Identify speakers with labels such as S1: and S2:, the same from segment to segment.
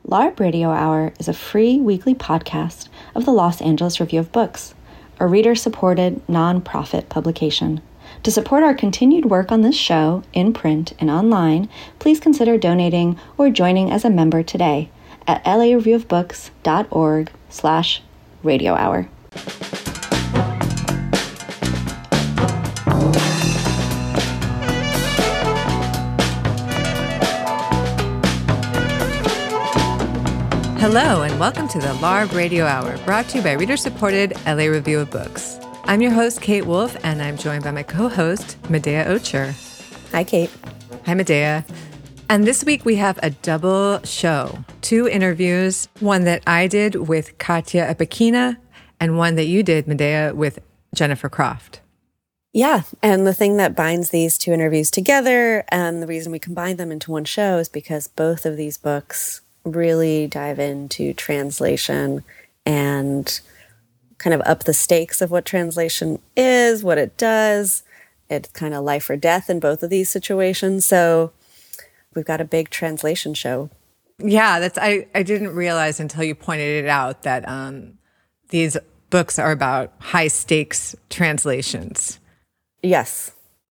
S1: LARB Radio Hour is a free weekly podcast of the Los Angeles Review of Books, a reader-supported, nonprofit publication. To support our continued work on this show, in print and online, please consider donating or joining as a member today at lareviewofbooks.org/radio hour.
S2: Hello, and welcome to the LARB Radio Hour, brought to you by reader-supported LA Review of Books. I'm your host, Kate Wolf, and I'm joined by my co-host, Medea Ocher.
S3: Hi, Kate.
S2: Hi, Medea. And this week we have a double show. 2 interviews, one that I did with Katya Epikina, and one that you did, Medea, with Jennifer Croft.
S3: Yeah, and the thing that binds these 2 interviews together, and the reason we combined them into one show, is because both of these books really dive into translation and kind of up the stakes of what translation is, what it does. It's kind of life or death in both of these situations. So we've got a big translation show.
S2: Yeah, I didn't realize until you pointed it out that these books are about high stakes translations.
S3: Yes.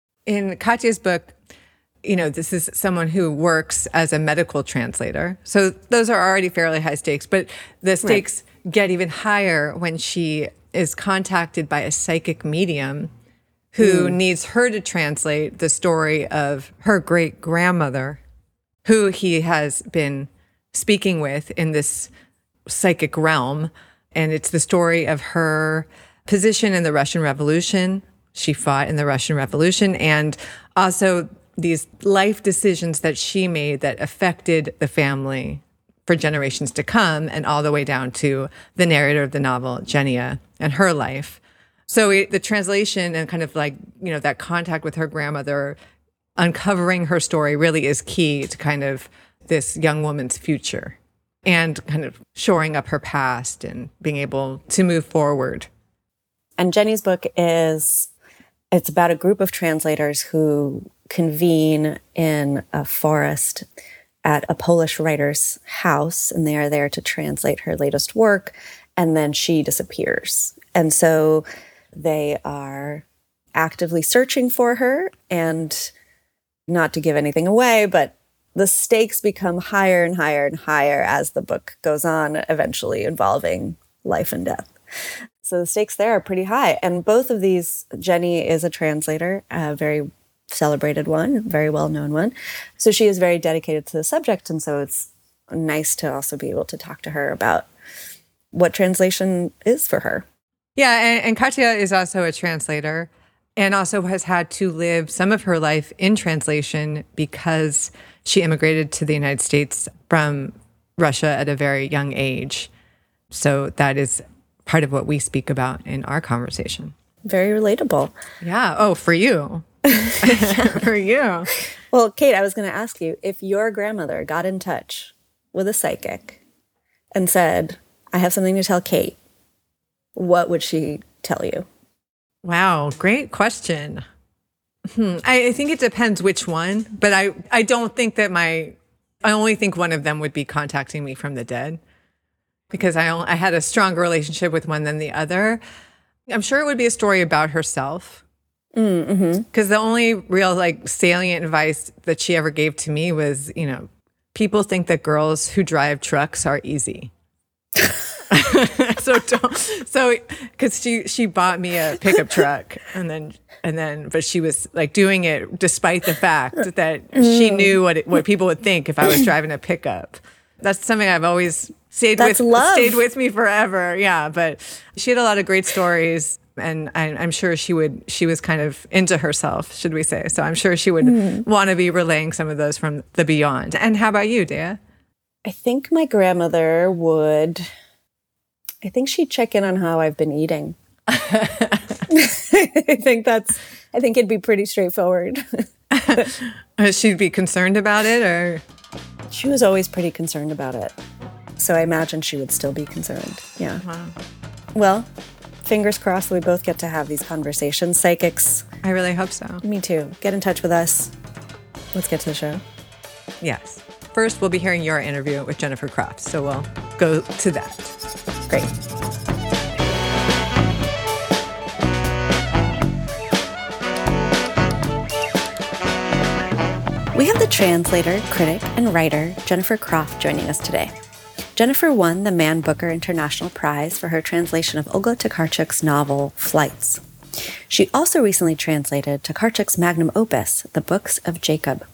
S2: In Katya's book, you know, this is someone who works as a medical translator. So those are already fairly high stakes, but the stakes get even higher when she is contacted by a psychic medium who needs her to translate the story of her great-grandmother, who he has been speaking with in this psychic realm. And it's the story of her position in the Russian Revolution. She fought in the Russian Revolution, and also these life decisions that she made that affected the family for generations to come, and all the way down to the narrator of the novel, Genia, and her life. So the translation and kind of like, you know, that contact with her grandmother, uncovering her story really is key to kind of this young woman's future and kind of shoring up her past and being able to move forward.
S3: And Jenny's book it's about a group of translators who convene in a forest at a Polish writer's house, and they are there to translate her latest work, and then she disappears. And so they are actively searching for her, and not to give anything away, but the stakes become higher and higher and higher as the book goes on, eventually involving life and death. So the stakes there are pretty high. And both of these, Jenny is a translator, a very celebrated one, very well-known one. So she is very dedicated to the subject. And so it's nice to also be able to talk to her about what translation is for her.
S2: Yeah, and Katya is also a translator and also has had to live some of her life in translation because she immigrated to the United States from Russia at a very young age. So that is part of what we speak about in our conversation.
S3: Very relatable.
S2: Yeah. Oh, for you. For you.
S3: Well, Kate, I was going to ask you, if your grandmother got in touch with a psychic and said, I have something to tell Kate, what would she tell you?
S2: Wow. Great question. I think it depends which one, but I don't think that I only think one of them would be contacting me from the dead, because I had a stronger relationship with one than the other. I'm sure it would be a story about herself. Because the only real salient advice that she ever gave to me was, you know, people think that girls who drive trucks are easy. So because she bought me a pickup truck and then but she was like doing it despite the fact that she knew what people would think if I was driving a pickup. That's something I've always stayed with me forever. Yeah, but she had a lot of great stories. And I'm sure she was kind of into herself, should we say. So I'm sure she would want to be relaying some of those from the beyond. And how about you, Dea?
S3: I think my grandmother she'd check in on how I've been eating. I think it'd be pretty straightforward.
S2: She'd be concerned about it, or?
S3: She was always pretty concerned about it. So I imagine she would still be concerned. Yeah.
S2: Wow.
S3: Well, fingers crossed we both get to have these conversations. Psychics.
S2: I really hope so.
S3: Me too. Get in touch with us. Let's get to the show.
S2: Yes. first we'll be hearing your interview with Jennifer Croft. So we'll go to that.
S3: Great. We have the translator, critic, and writer Jennifer Croft joining us today. Jennifer won the Man Booker International Prize for her translation of Olga Tokarczuk's novel, Flights. She also recently translated Tokarczuk's magnum opus, The Books of Jacob.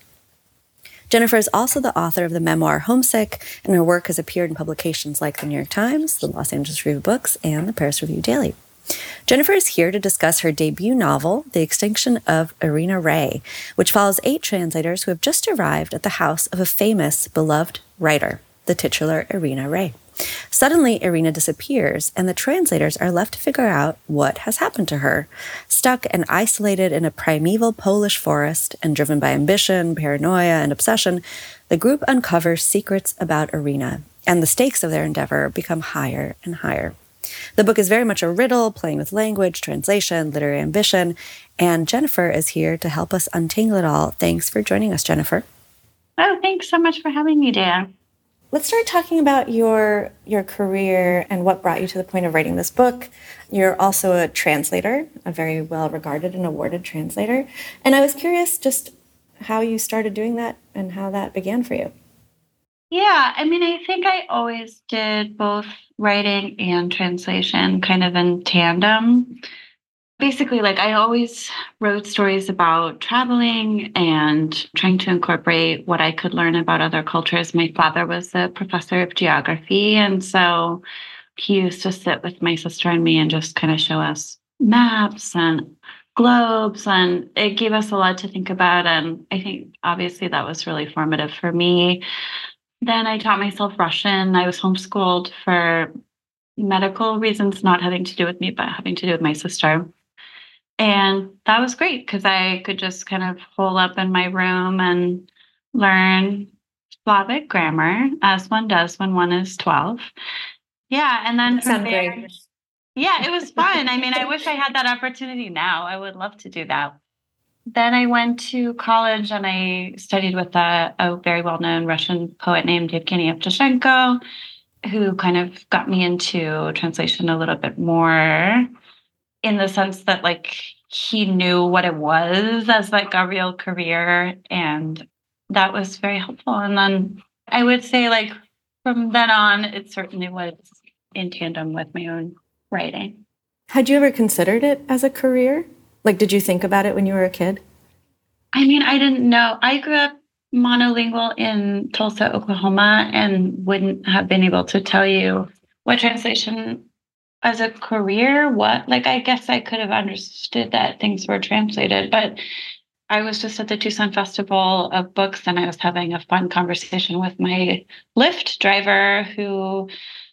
S3: Jennifer is also the author of the memoir Homesick, and her work has appeared in publications like the New York Times, the Los Angeles Review of Books, and the Paris Review Daily. Jennifer is here to discuss her debut novel, The Extinction of Irina Rey, which follows 8 translators who have just arrived at the house of a famous, beloved writer, the titular Irina Rey. Suddenly, Irina disappears, and the translators are left to figure out what has happened to her. Stuck and isolated in a primeval Polish forest and driven by ambition, paranoia, and obsession, the group uncovers secrets about Irina, and the stakes of their endeavor become higher and higher. The book is very much a riddle, playing with language, translation, literary ambition, and Jennifer is here to help us untangle it all. Thanks for joining us, Jennifer.
S4: Oh, thanks so much for having me, Dan.
S3: Let's start talking about your career and what brought you to the point of writing this book. You're also a translator, a very well-regarded and awarded translator. And I was curious just how you started doing that and how that began for you.
S4: Yeah, I think I always did both writing and translation kind of in tandem. Basically, I always wrote stories about traveling and trying to incorporate what I could learn about other cultures. My father was a professor of geography, and so he used to sit with my sister and me and just kind of show us maps and globes, and it gave us a lot to think about. And I think, obviously, that was really formative for me. Then I taught myself Russian. I was homeschooled for medical reasons, not having to do with me, but having to do with my sister. And that was great because I could just kind of hole up in my room and learn Slavic grammar, as one does when one is 12. Yeah, and then from there, great. Yeah, it was fun. I wish I had that opportunity now. I would love to do that. Then I went to college and I studied with a very well-known Russian poet named Yevgeny Evtushenko, who kind of got me into translation a little bit more in the sense that he knew what it was as a real career. And that was very helpful. And then I would say from then on, it certainly was in tandem with my own writing.
S3: Had you ever considered it as a career? Did you think about it when you were a kid?
S4: I didn't know. I grew up monolingual in Tulsa, Oklahoma, and wouldn't have been able to tell you what translation as a career, I guess I could have understood that things were translated, but I was just at the Tucson Festival of Books and I was having a fun conversation with my Lyft driver who,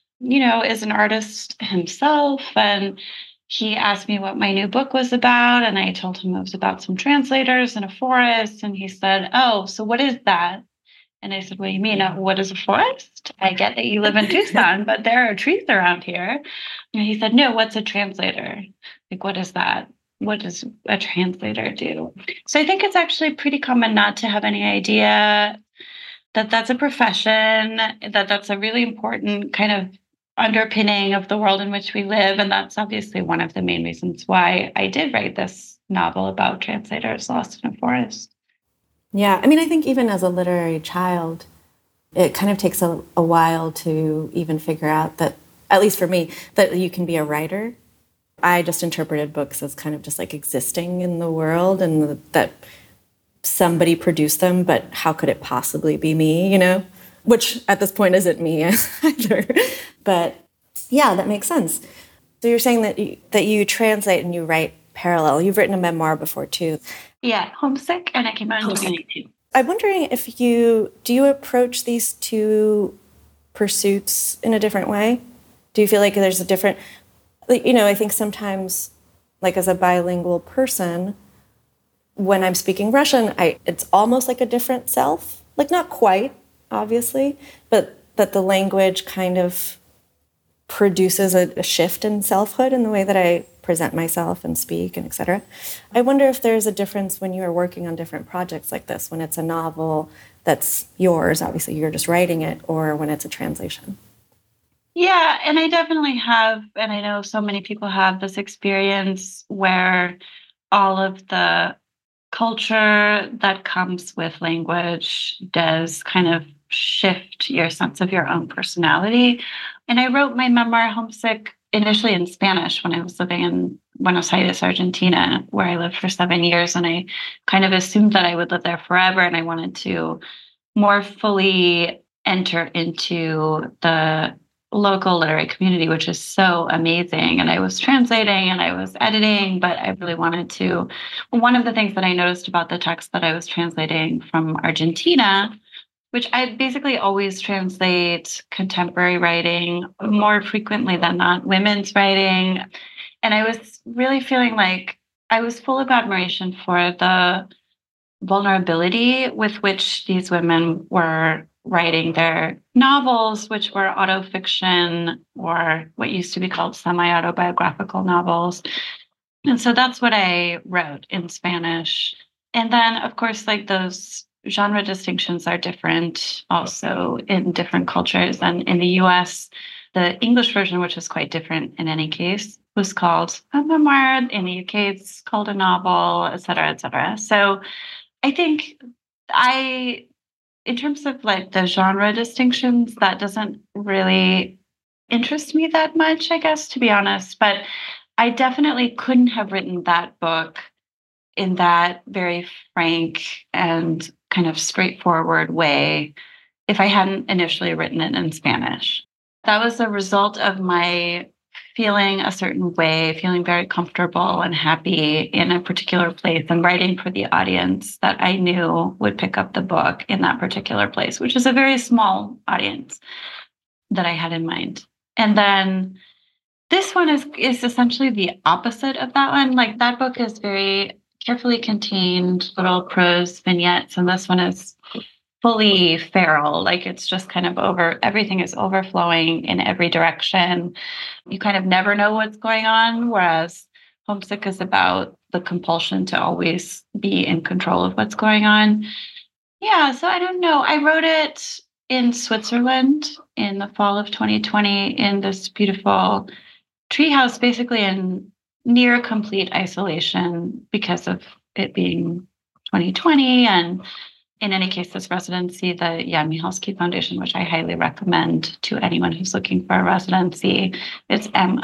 S4: is an artist himself. And he asked me what my new book was about. And I told him it was about some translators in a forest. And he said, "Oh, so what is that?" And I said, "What do you mean? What is a forest? I get that you live in Tucson, but there are trees around here." And he said, "No, what's a translator? What is that? What does a translator do?" So I think it's actually pretty common not to have any idea that that's a profession, that that's a really important kind of underpinning of the world in which we live. And that's obviously one of the main reasons why I did write this novel about translators lost in a forest.
S3: Yeah, I think even as a literary child, it kind of takes a while to even figure out that, at least for me, that you can be a writer. I just interpreted books as kind of just existing in the world and that somebody produced them, but how could it possibly be me, Which at this point isn't me either. But yeah, that makes sense. So you're saying that you translate and you write parallel. You've written a memoir before too.
S4: Yeah, Homesick, and it came out in 2018.
S3: I'm wondering if do you approach these two pursuits in a different way? Do you feel like there's a different, I think sometimes, as a bilingual person, when I'm speaking Russian, it's almost like a different self. Not quite, obviously, but that the language kind of produces a shift in selfhood in the way that I present myself and speak and etc. I wonder if there's a difference when you are working on different projects like this, when it's a novel that's yours, obviously you're just writing it, or when it's a translation.
S4: Yeah, and I definitely have, and I know so many people have this experience where all of the culture that comes with language does kind of shift your sense of your own personality. And I wrote my memoir, Homesick, initially in Spanish when I was living in Buenos Aires, Argentina, where I lived for 7 years. And I kind of assumed that I would live there forever. And I wanted to more fully enter into the local literary community, which is so amazing. And I was translating and I was editing, but I really wanted to. One of the things that I noticed about the text that I was translating from Argentina, which I basically always translate contemporary writing more frequently than not, women's writing. And I was really feeling like I was full of admiration for the vulnerability with which these women were writing their novels, which were autofiction or what used to be called semi-autobiographical novels. And so that's what I wrote in Spanish. And then, of course, like those genre distinctions are different also in different cultures. And in the US, the English version, which is quite different in any case, was called a memoir. In the UK, it's called a novel, et cetera, et cetera. So I think in terms of like the genre distinctions, that doesn't really interest me that much, I guess, to be honest. But I definitely couldn't have written that book in that very frank and kind of straightforward way if I hadn't initially written it in Spanish. That was a result of my feeling a certain way, feeling very comfortable and happy in a particular place and writing for the audience that I knew would pick up the book in that particular place, which is a very small audience that I had in mind. And then this one is essentially the opposite of that one. Like that book is very carefully contained little prose vignettes, and this one is fully feral. Like it's just kind of everything is overflowing in every direction. You kind of never know what's going on, whereas Homesick is about the compulsion to always be in control of what's going on. Yeah, so I don't know. I wrote it in Switzerland in the fall of 2020 in this beautiful treehouse, basically in near complete isolation because of it being 2020. And in any case, this residency, the Jan Michalski Foundation, which I highly recommend to anyone who's looking for a residency, it's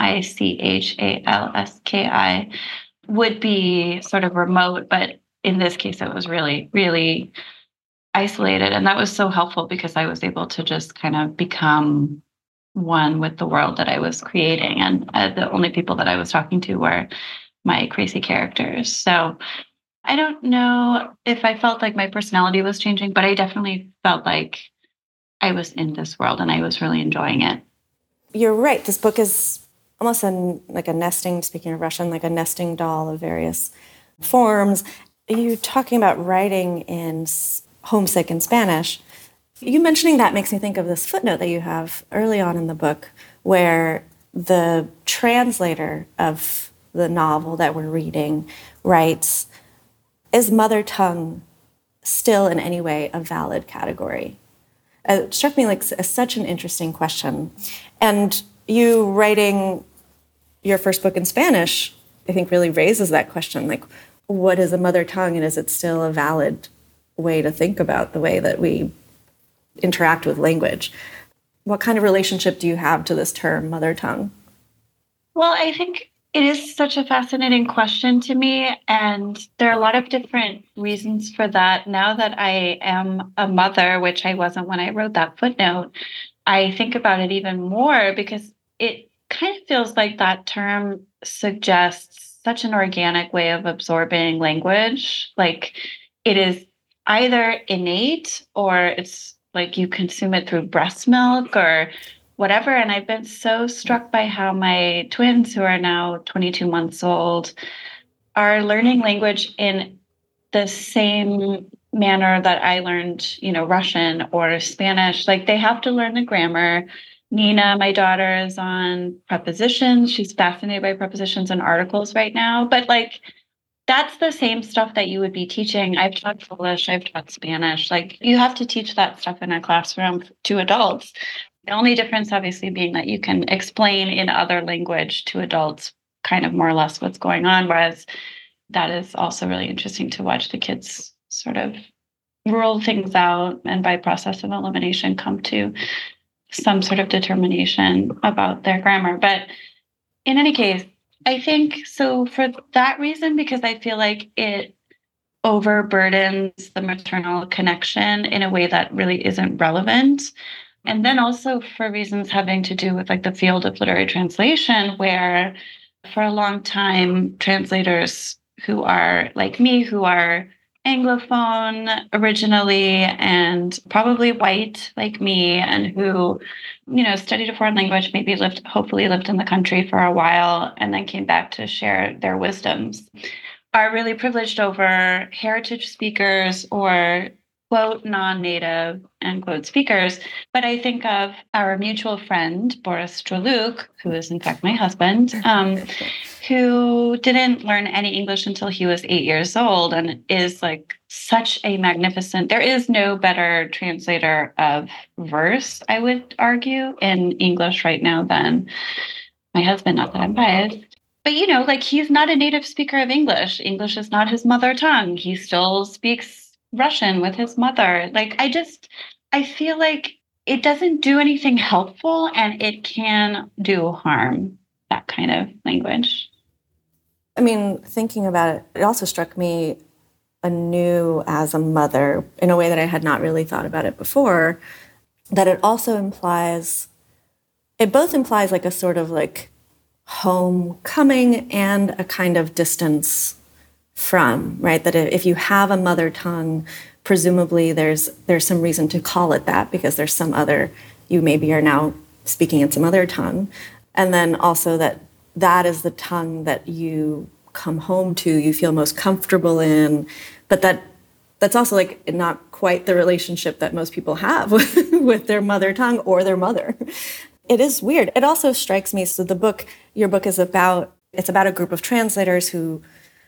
S4: Michalski, would be sort of remote, but in this case, it was really, really isolated. And that was so helpful because I was able to just kind of become one with the world that I was creating. And the only people that I was talking to were my crazy characters. So I don't know if I felt like my personality was changing, but I definitely felt like I was in this world and I was really enjoying it.
S3: You're right. This book is almost like a nesting, speaking of Russian, like a nesting doll of various forms. You're talking about writing in Homesick in Spanish. You mentioning that makes me think of this footnote that you have early on in the book where the translator of the novel that we're reading writes, "Is mother tongue still in any way a valid category?" It struck me like such an interesting question. And you writing your first book in Spanish, I think really raises that question. Like, what is a mother tongue and is it still a valid way to think about the way that we interact with language? What kind of relationship do you have to this term, mother tongue?
S4: Well, I think it is such a fascinating question to me. And there are a lot of different reasons for that. Now that I am a mother, which I wasn't when I wrote that footnote, I think about it even more because it kind of feels like that term suggests such an organic way of absorbing language. Like it is either innate or it's like you consume it through breast milk or whatever. And I've been so struck by how my twins, who are now 22 months old, are learning language in the same manner that I learned, Russian or Spanish. Like they have to learn the grammar. Nina, my daughter, is on prepositions. She's fascinated by prepositions and articles right now. But like, that's the same stuff that you would be teaching. I've taught Polish, I've taught Spanish. Like, you have to teach that stuff in a classroom to adults. The only difference, obviously, being that you can explain in other language to adults kind of more or less what's going on. Whereas that is also really interesting to watch the kids sort of rule things out and by process of elimination come to some sort of determination about their grammar. But in any case, I think so for that reason, because I feel like it overburdens the maternal connection in a way that really isn't relevant. And then also for reasons having to do with like the field of literary translation, where for a long time, translators who are like me, who are Anglophone originally and probably white like me, and who, studied a foreign language, maybe hopefully lived in the country for a while, and then came back to share their wisdoms, are really privileged over heritage speakers or quote non-native end quote speakers. But I think of our mutual friend Boris Streluk, who is in fact my husband, who didn't learn any English until he was 8 years old and is like such a magnificent, there is no better translator of verse, I would argue, in English right now than my husband, not that I'm biased. But, like he's not a native speaker of English. English is not his mother tongue. He still speaks Russian with his mother. Like, I feel like it doesn't do anything helpful and it can do harm, that kind of language.
S3: I mean, thinking about it, it also struck me anew as a mother in a way that I had not really thought about it before, that it also implies, it both implies like a sort of like homecoming and a kind of distance from, right? That if you have a mother tongue, presumably there's some reason to call it that because there's some other, you maybe are now speaking in some other tongue. And then also that is the tongue that you come home to, you feel most comfortable in, but that's also like not quite the relationship that most people have with their mother tongue or their mother. It is weird. It also strikes me, so your book is about a group of translators who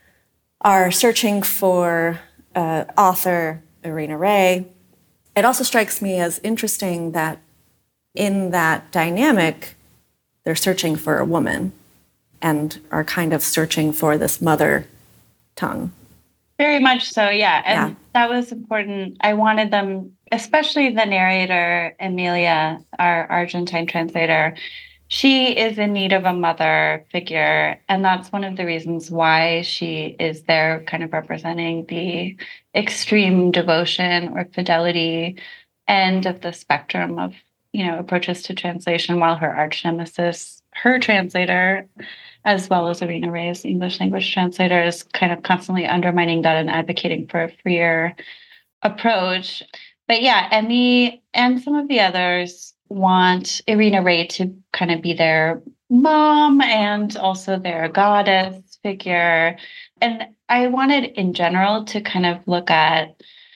S3: are searching for author Irina Rey. It also strikes me as interesting that in that dynamic, they're searching for a woman and are kind of searching for this mother tongue.
S4: Very much so, yeah. And that was important. I wanted them, especially the narrator, Emilia, our Argentine translator, she is in need of a mother figure. And that's one of the reasons why she is there kind of representing the extreme devotion or fidelity end of the spectrum of, approaches to translation, while her arch nemesis, her translator, as well as Irina Rey's English language translator, is kind of constantly undermining that and advocating for a freer approach. But yeah, Emmy and some of the others want Irina Rey to kind of be their mom and also their goddess figure. And I wanted in general to kind of look at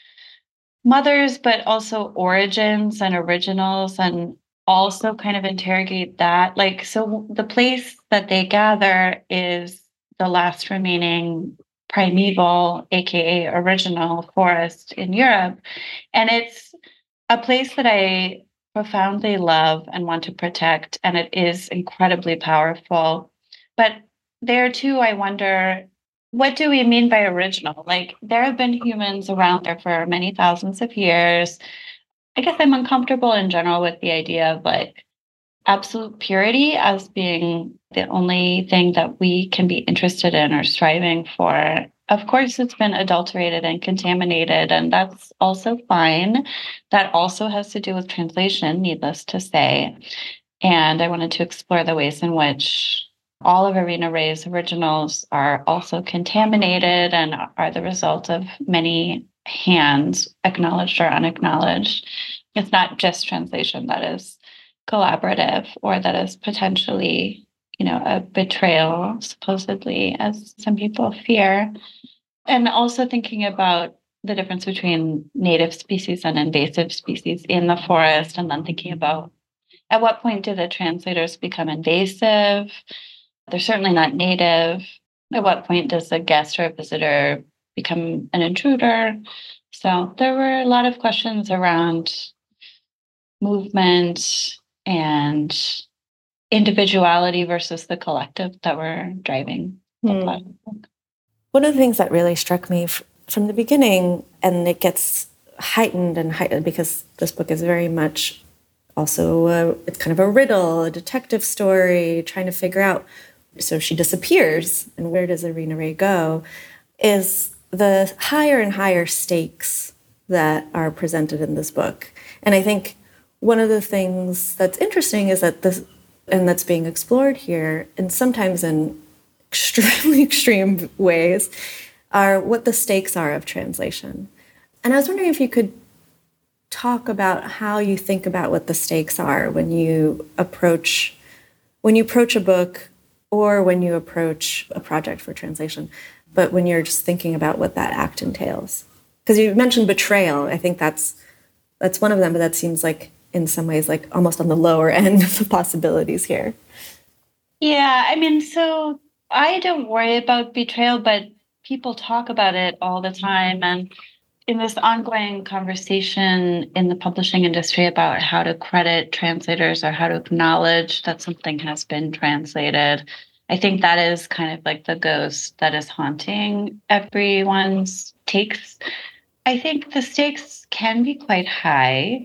S4: mothers, but also origins and originals, and also kind of interrogate that. Like, so the place that they gather is the last remaining primeval, aka original forest in Europe. And it's a place that I profoundly love and want to protect. And it is incredibly powerful. But there too, I wonder, what do we mean by original? Like, there have been humans around there for many thousands of years. I guess I'm uncomfortable in general with the idea of like absolute purity as being the only thing that we can be interested in or striving for. Of course, it's been adulterated and contaminated, and that's also fine. That also has to do with translation, needless to say. And I wanted to explore the ways in which all of Irina Rey's originals are also contaminated and are the result of many hands, acknowledged or unacknowledged. It's not just translation that is collaborative or that is potentially, a betrayal, supposedly, as some people fear. And also thinking about the difference between native species and invasive species in the forest, and then thinking about At what point do the translators become invasive? They're certainly not native. At what point does a guest or a visitor become an intruder? So there were a lot of questions around movement and individuality versus the collective that were driving the plot of the book.
S3: One of the things that really struck me from the beginning, and it gets heightened because this book is very much also it's kind of a riddle, a detective story, trying to figure out. So she disappears, and where does Irina Rey go? Is the higher and higher stakes that are presented in this book. And I think one of the things that's interesting is that this, and that's being explored here, and sometimes in extremely extreme ways, are what the stakes are of translation. And I was wondering if you could talk about how you think about what the stakes are when you approach a book or when you approach a project for translation, but when you're just thinking about what that act entails. Because you mentioned betrayal. I think that's one of them, but that seems like in some ways like almost on the lower end of the possibilities here.
S4: Yeah, I mean, so I don't worry about betrayal, but people talk about it all the time. And in this ongoing conversation in the publishing industry about how to credit translators or how to acknowledge that something has been translated, I think that is kind of like the ghost that is haunting everyone's takes. I think the stakes can be quite high,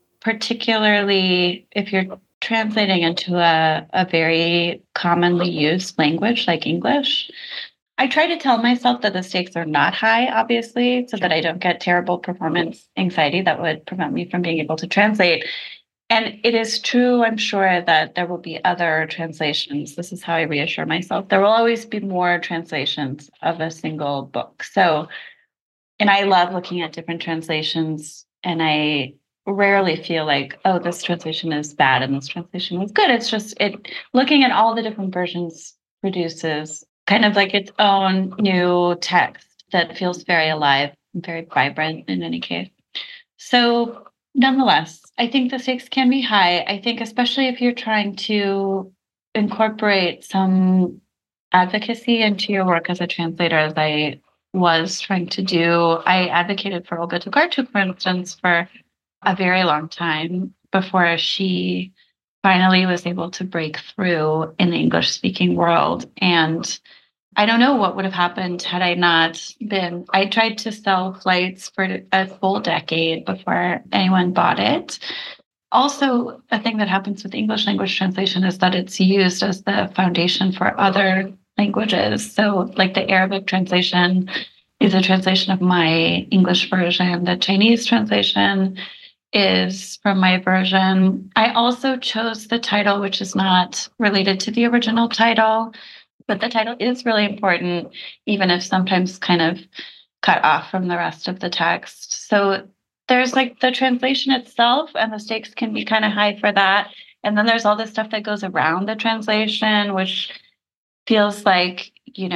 S4: particularly if you're translating into a very commonly used language like English. I try to tell myself that the stakes are not high, obviously, so that I don't get terrible performance anxiety that would prevent me from being able to translate. And it is true, I'm sure, that there will be other translations. This is how I reassure myself. There will always be more translations of a single book. So, and I love looking at different translations, and I rarely feel like, oh, this translation is bad and this translation is good. It's just looking at all the different versions produces kind of like its own new text that feels very alive and very vibrant in any case. So nonetheless, I think the stakes can be high. I think especially if you're trying to incorporate some advocacy into your work as a translator, as I was trying to do. I advocated for Olga Tokarczuk, for instance, for a very long time before she finally was able to break through in the English-speaking world. And I don't know what would have happened had I not been. I tried to sell flights for a full decade before anyone bought it. Also, a thing that happens with English language translation is that it's used as the foundation for other languages. So, like the Arabic translation is a translation of my English version. The Chinese translation is from my version. I also chose the title, which is not related to the original title, but the title is really important, even if sometimes kind of cut off from the rest of the text. So there's like the translation itself, and the stakes can be kind of high for that. And then there's all this stuff that goes around the translation, which feels like,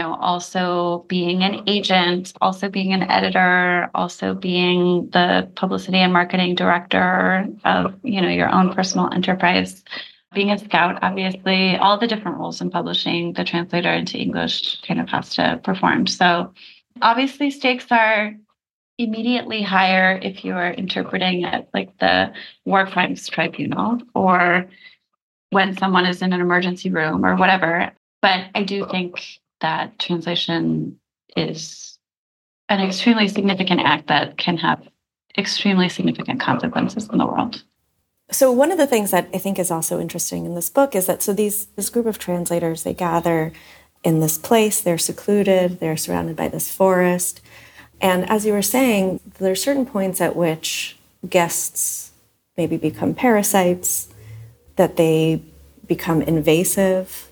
S4: also being an agent, also being an editor, also being the publicity and marketing director of, your own personal enterprise, being a scout, obviously, all the different roles in publishing the translator into English kind of has to perform. So obviously stakes are immediately higher if you're interpreting at like the War Crimes Tribunal or when someone is in an emergency room or whatever. But I do think that translation is an extremely significant act that can have extremely significant consequences in the world.
S3: So one of the things that I think is also interesting in this book is that this group of translators, they gather in this place, they're secluded, they're surrounded by this forest. And as you were saying, there are certain points at which guests maybe become parasites, that they become invasive.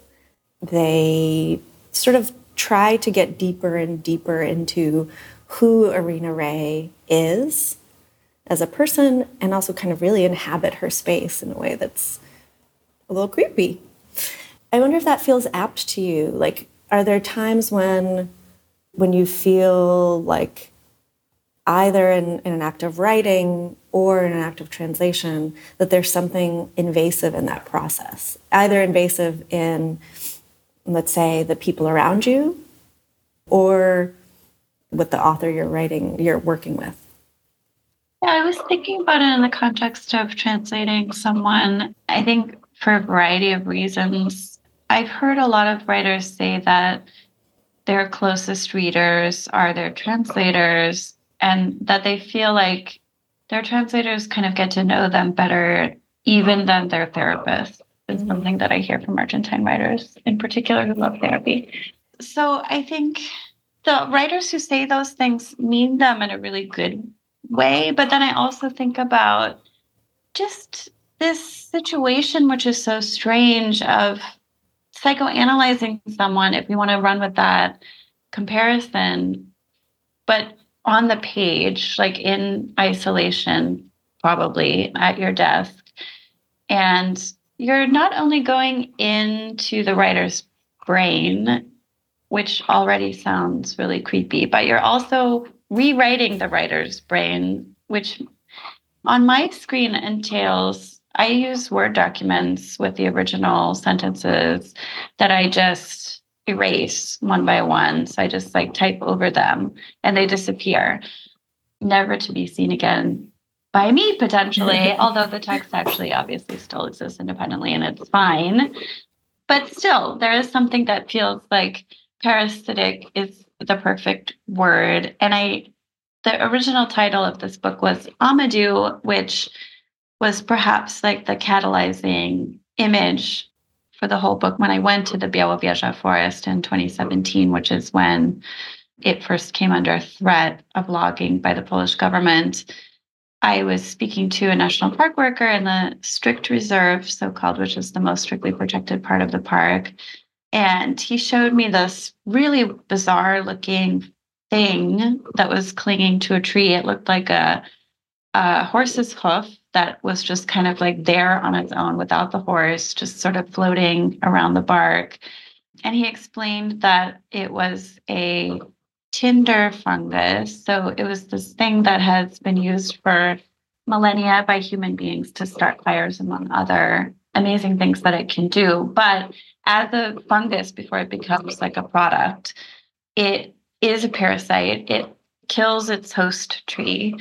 S3: They sort of try to get deeper and deeper into who Irina Rey is as a person, and also kind of really inhabit her space in a way that's a little creepy. I wonder if that feels apt to you. Like, are there times when you feel like either in an act of writing or in an act of translation, that there's something invasive in that process, either invasive in, let's say, the people around you or with the author you're working with.
S4: Yeah, I was thinking about it in the context of translating someone. I think for a variety of reasons, I've heard a lot of writers say that their closest readers are their translators, and that they feel like their translators kind of get to know them better even than their therapists. It's something that I hear from Argentine writers in particular who love therapy. So I think the writers who say those things mean them in a really good way. But then I also think about just this situation, which is so strange, of psychoanalyzing someone, if we want to run with that comparison, but on the page, like in isolation, probably at your desk. And you're not only going into the writer's brain, which already sounds really creepy, but you're also rewriting the writer's brain, which on my screen entails I use Word documents with the original sentences that I just erase one by one. So I just like type over them and they disappear, never to be seen again by me potentially, although the text actually obviously still exists independently and it's fine. But still, there is something that feels like parasitic is the perfect word. And the original title of this book was Amadou, which was perhaps like the catalyzing image for the whole book. When I went to the Białowieża forest in 2017, which is when it first came under threat of logging by the Polish government, I was speaking to a national park worker in the strict reserve, so-called, which is the most strictly protected part of the park. And he showed me this really bizarre looking thing that was clinging to a tree. It looked like a horse's hoof that was just kind of like there on its own without the horse, just sort of floating around the bark. And he explained that it was a tinder fungus. So it was this thing that has been used for millennia by human beings to start fires, among other amazing things that it can do. But as a fungus, before it becomes like a product, it is a parasite. It kills its host tree,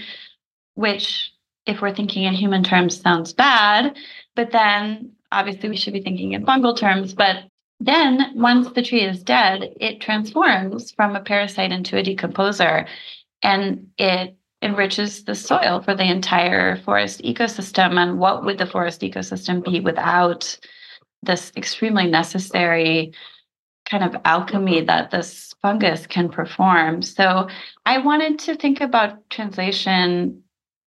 S4: which, if we're thinking in human terms, sounds bad. But then obviously we should be thinking in fungal terms. But then once the tree is dead, it transforms from a parasite into a decomposer, and it enriches the soil for the entire forest ecosystem. And what would the forest ecosystem be without this extremely necessary kind of alchemy that this fungus can perform? So I wanted to think about translation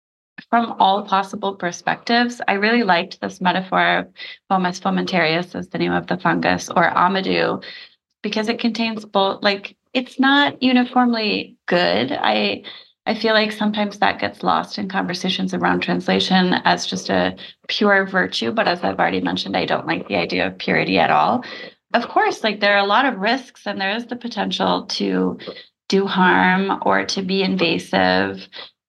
S4: from all possible perspectives. I really liked this metaphor of Fomes fomentarius as the name of the fungus, or Amadou, because it contains both, like, it's not uniformly good. I feel like sometimes that gets lost in conversations around translation as just a pure virtue. But as I've already mentioned, I don't like the idea of purity at all. Of course, like, there are a lot of risks, and there is the potential to do harm or to be invasive,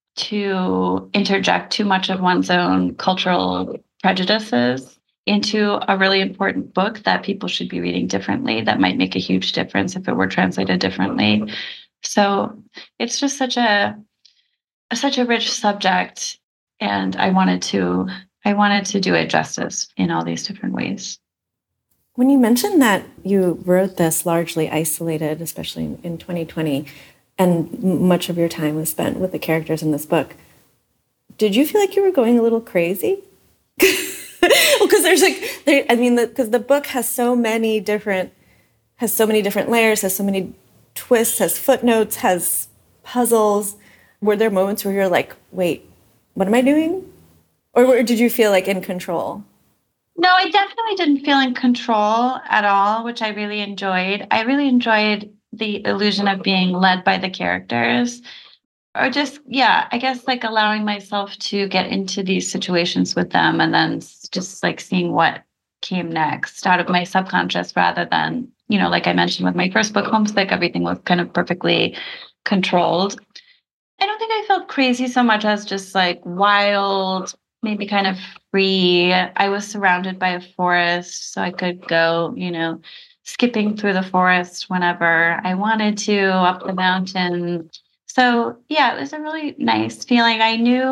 S4: to interject too much of one's own cultural prejudices into a really important book that people should be reading differently, that might make a huge difference if it were translated differently. So it's just such a rich subject, and I wanted to do it justice in all these different ways.
S3: When you mentioned that you wrote this largely isolated, especially in 2020, and much of your time was spent with the characters in this book, did you feel like you were going a little crazy? Well, because because the book has so many different layers, has so many twists, has footnotes, has puzzles. Were there moments where you're like, wait, what am I doing? Or did you feel like in control?
S4: No, I definitely didn't feel in control at all, which I really enjoyed. I really enjoyed the illusion of being led by the characters, or just, yeah, I guess like allowing myself to get into these situations with them and then just like seeing what came next out of my subconscious, rather than, like I mentioned with my first book, Homesick, everything was kind of perfectly controlled. I don't think I felt crazy so much as just like wild, maybe kind of free. I was surrounded by a forest, so I could go, skipping through the forest whenever I wanted to, up the mountain. So yeah, it was a really nice feeling.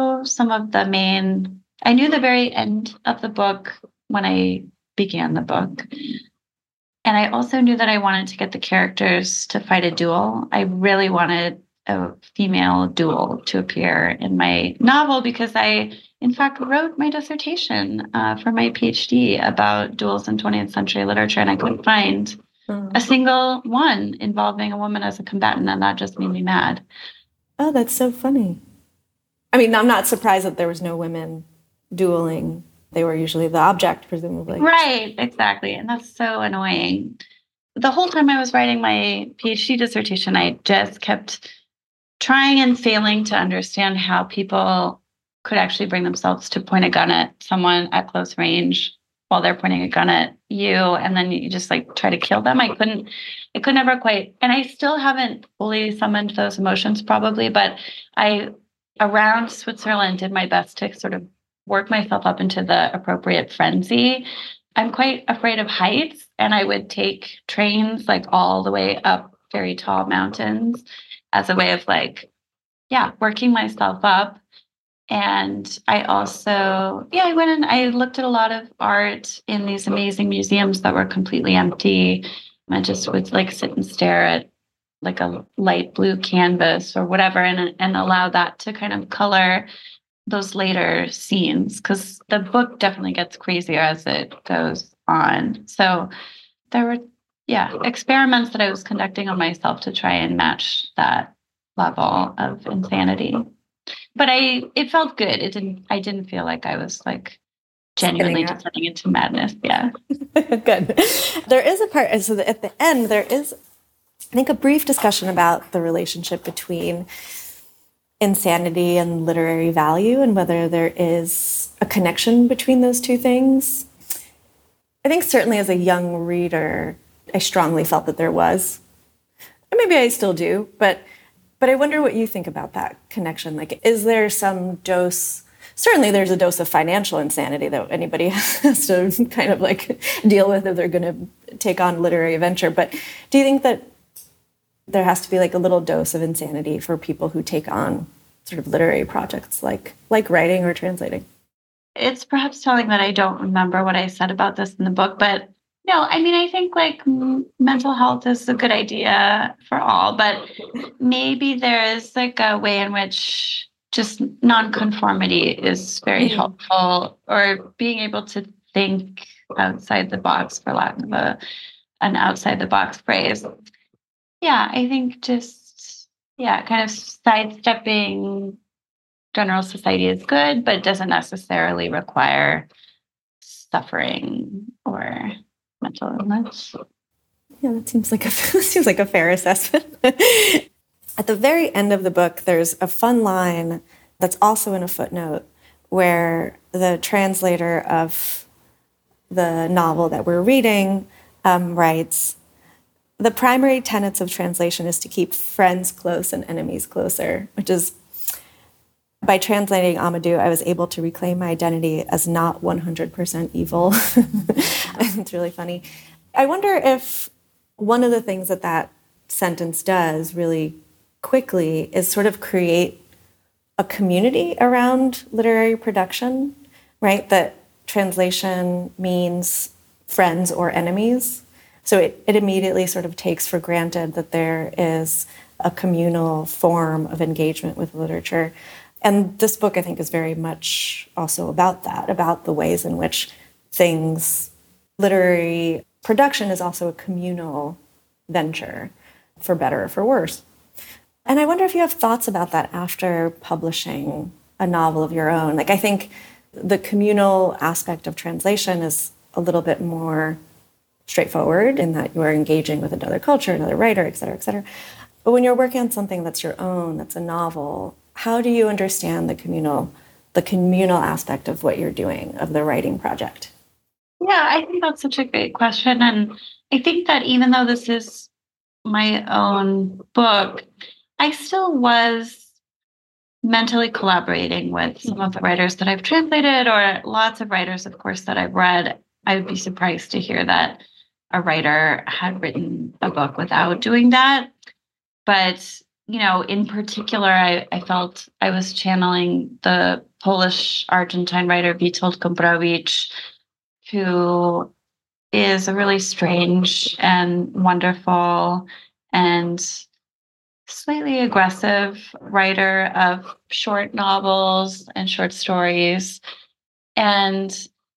S4: I knew the very end of the book when I began the book. And I also knew that I wanted to get the characters to fight a duel. I really wanted a female duel to appear in my novel because I, in fact, wrote my dissertation for my PhD about duels in 20th century literature, and I couldn't find a single one involving a woman as a combatant, and that just made me mad.
S3: Oh, that's so funny. I mean, I'm not surprised that there was no women dueling. They were usually the object, presumably.
S4: Right, exactly. And that's so annoying. The whole time I was writing my PhD dissertation, I just kept trying and failing to understand how people could actually bring themselves to point a gun at someone at close range while they're pointing a gun at you, and then you just like try to kill them. I could never quite, and I still haven't fully summoned those emotions probably, but I, around Switzerland, did my best to sort of work myself up into the appropriate frenzy. I'm quite afraid of heights, and I would take trains like all the way up very tall mountains as a way of like, working myself up. And I also, I went and I looked at a lot of art in these amazing museums that were completely empty. I just would like sit and stare at like a light blue canvas or whatever, and allow that to kind of color those later scenes, because the book definitely gets crazier as it goes on. So there were, experiments that I was conducting on myself to try and match that level of insanity. But it felt good. I didn't feel like I was like genuinely descending into madness. Yeah.
S3: Good. There is a part, so at the end, there is, I think, a brief discussion about the relationship between insanity and literary value and whether there is a connection between those two things. I think certainly as a young reader, I strongly felt that there was. And maybe I still do, but I wonder what you think about that connection. Like, is there some dose? Certainly there's a dose of financial insanity that anybody has to kind of like deal with if they're going to take on literary venture. But do you think that there has to be like a little dose of insanity for people who take on sort of literary projects like writing or translating?
S4: It's perhaps telling that I don't remember what I said about this in the book, but no, I mean, I think like mental health is a good idea for all, but maybe there is like a way in which just nonconformity is very helpful, or being able to think outside the box, for lack of an outside the box phrase. Yeah, I think just, kind of sidestepping general society is good, but doesn't necessarily require suffering or mental illness.
S3: Yeah, that seems like a fair assessment. At the very end of the book, there's a fun line that's also in a footnote where the translator of the novel that we're reading writes, "The primary tenets of translation is to keep friends close and enemies closer," which is, by translating Amadou, I was able to reclaim my identity as not 100% evil. It's really funny. I wonder if one of the things that sentence does really quickly is sort of create a community around literary production, right? That translation means friends or enemies. So it immediately sort of takes for granted that there is a communal form of engagement with literature. And this book, I think, is very much also about that, about the ways in which literary production is also a communal venture, for better or for worse. And I wonder if you have thoughts about that after publishing a novel of your own. Like, I think the communal aspect of translation is a little bit more straightforward in that you are engaging with another culture, another writer, et cetera, et cetera. But when you're working on something that's your own, that's a novel, how do you understand the communal aspect of what you're doing, of the writing project?
S4: Yeah, I think that's such a great question. And I think that even though this is my own book, I still was mentally collaborating with some of the writers that I've translated, or lots of writers, of course, that I've read. I would be surprised to hear that a writer had written a book without doing that. But, in particular, I felt I was channeling the Polish-Argentine writer Witold Gombrowicz, who is a really strange and wonderful and slightly aggressive writer of short novels and short stories. And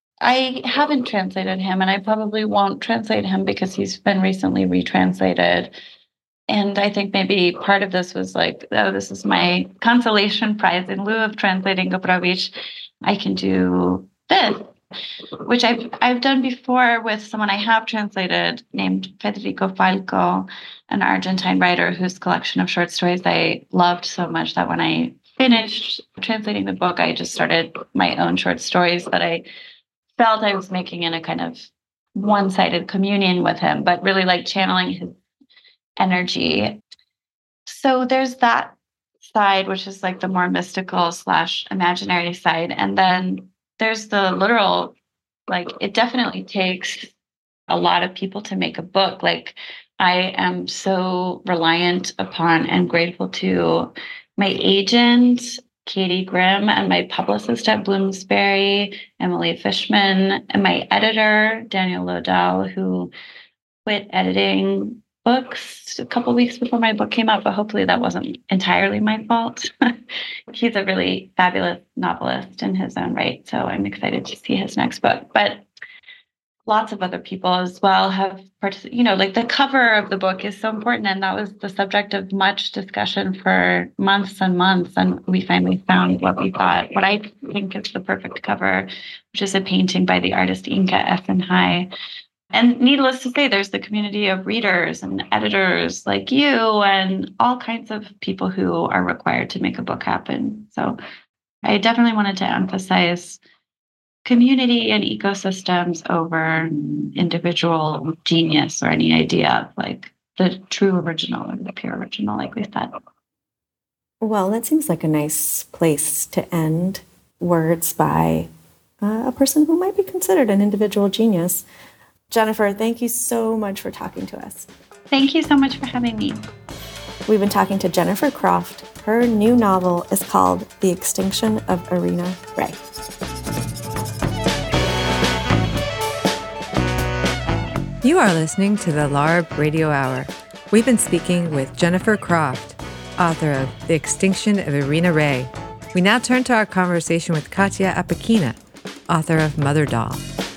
S4: I haven't translated him, and I probably won't translate him because he's been recently retranslated. And I think maybe part of this was like, oh, this is my consolation prize. In lieu of translating Gombrowicz, I can do this, which I've done before with someone I have translated named Federico Falco, an Argentine writer whose collection of short stories I loved so much that when I finished translating the book, I just started my own short stories that I felt I was making in a kind of one-sided communion with him, but really like channeling his energy. So there's that side, which is like the more mystical / imaginary side. And then there's the literal, like it definitely takes a lot of people to make a book. Like I am so reliant upon and grateful to my agent, Katie Grimm, and my publicist at Bloomsbury, Emily Fishman, and my editor, Daniel Lodell, who quit editing books a couple of weeks before my book came out, but hopefully that wasn't entirely my fault. He's a really fabulous novelist in his own right, so I'm excited to see his next book. But lots of other people as well have participated. Like the cover of the book is so important, and that was the subject of much discussion for months and months, and we finally found what I think is the perfect cover, which is a painting by the artist Inka Essenhai. And needless to say, there's the community of readers and editors like you and all kinds of people who are required to make a book happen. So I definitely wanted to emphasize community and ecosystems over individual genius or any idea, like the true original or the pure original, like we said.
S3: Well, that seems like a nice place to end. Words by a person who might be considered an individual genius. Jennifer, thank you so much for talking to us.
S4: Thank you so much for having me.
S3: We've been talking to Jennifer Croft. Her new novel is called The Extinction of Irina Rey.
S2: You are listening to the LARB Radio Hour. We've been speaking with Jennifer Croft, author of The Extinction of Irina Rey. We now turn to our conversation with Katya Apakina, author of Mother Doll.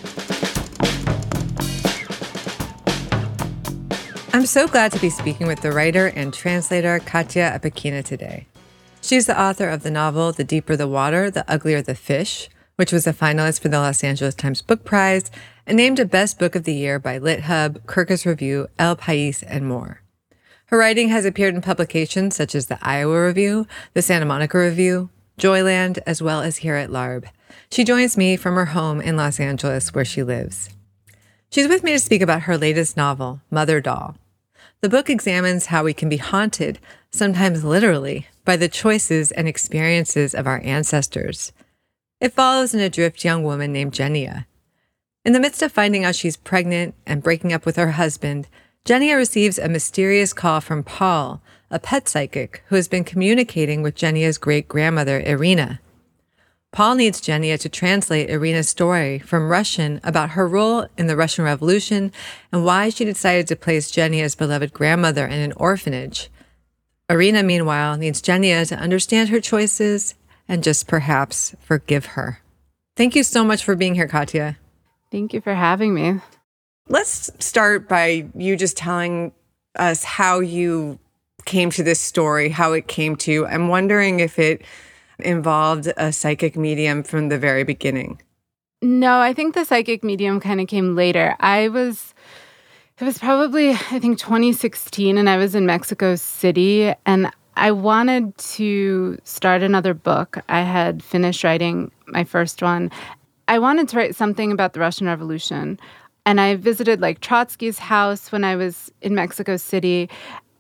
S2: I'm so glad to be speaking with the writer and translator Katya Apakina today. She's the author of the novel The Deeper the Water, The Uglier the Fish, which was a finalist for the Los Angeles Times Book Prize and named a Best Book of the Year by LitHub, Kirkus Review, El País, and more. Her writing has appeared in publications such as the Iowa Review, the Santa Monica Review, Joyland, as well as here at LARB. She joins me from her home in Los Angeles, where she lives. She's with me to speak about her latest novel, Mother Doll. The book examines how we can be haunted, sometimes literally, by the choices and experiences of our ancestors. It follows an adrift young woman named Genia. In the midst of finding out she's pregnant and breaking up with her husband, Genia receives a mysterious call from Paul, a pet psychic who has been communicating with Genia's great-grandmother, Irina. Paul needs Genia to translate Irina's story from Russian about her role in the Russian Revolution and why she decided to place Genia's beloved grandmother in an orphanage. Irina, meanwhile, needs Genia to understand her choices and just perhaps forgive her. Thank you so much for being here, Katya.
S5: Thank you for having me.
S2: Let's start by you just telling us how you came to this story, how it came to you. I'm wondering if it involved a psychic medium from the very beginning.
S5: No, I think the psychic medium kind of came later. It was probably, I think, 2016, and I was in Mexico City, and I wanted to start another book. I had finished writing my first one. I wanted to write something about the Russian Revolution, and I visited like Trotsky's house when I was in Mexico City,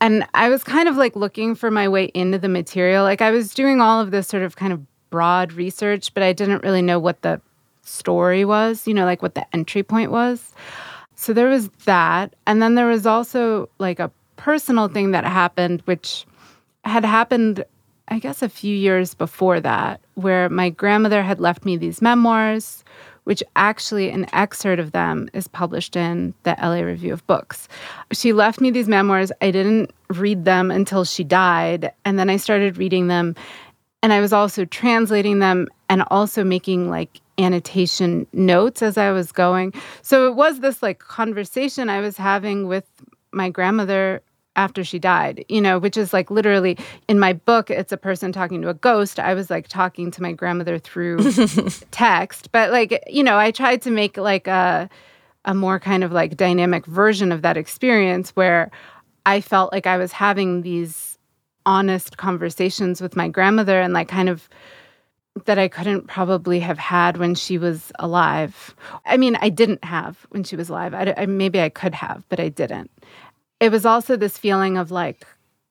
S5: And I was kind of like looking for my way into the material. Like I was doing all of this sort of kind of broad research, but I didn't really know what the story was, like what the entry point was. So there was that. And then there was also like a personal thing that happened, which had happened, I guess, a few years before that, where my grandmother had left me these memoirs, which actually an excerpt of them is published in the LA Review of Books. She left me these memoirs. I didn't read them until she died. And then I started reading them. And I was also translating them and also making like annotation notes as I was going. So it was this like conversation I was having with my grandmother after she died, which is like literally in my book, it's a person talking to a ghost. I was like talking to my grandmother through text. But like, I tried to make like a more kind of like dynamic version of that experience where I felt like I was having these honest conversations with my grandmother and like kind of that I couldn't probably have had when she was alive. I mean, I didn't have when she was alive. Maybe I could have, but I didn't. It was also this feeling of like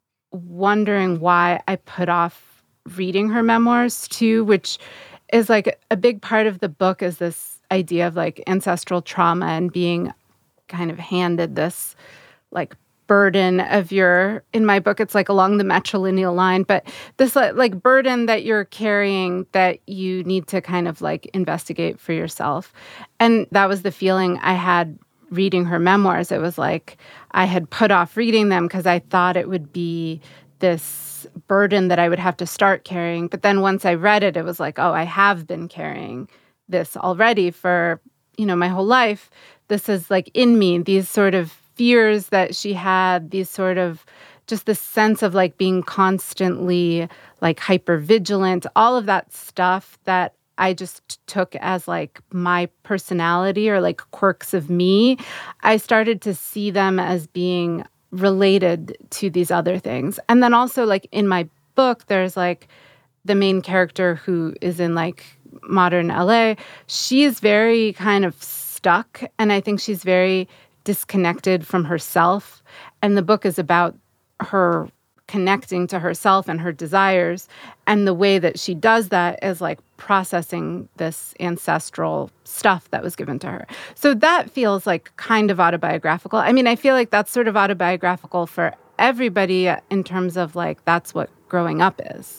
S5: wondering why I put off reading her memoirs too, which is like a big part of the book is this idea of like ancestral trauma and being kind of handed this like burden of in my book, it's like along the matrilineal line, but this like burden that you're carrying that you need to kind of like investigate for yourself. And that was the feeling I had reading her memoirs. It was like I had put off reading them because I thought it would be this burden that I would have to start carrying. But then once I read it, it was like, oh, I have been carrying this already for, my whole life. This is like in me, these sort of fears that she had, these sort of just this sense of like being constantly like hyper vigilant, all of that stuff that I just took as like my personality or like quirks of me. I started to see them as being related to these other things. And then also like in my book, there's like the main character who is in like modern LA. She is very kind of stuck. And I think she's very disconnected from herself. And the book is about her connecting to herself and her desires. And the way that she does that is like processing this ancestral stuff that was given to her. So that feels like kind of autobiographical. I mean, I feel like that's sort of autobiographical for everybody in terms of like, that's what growing up is.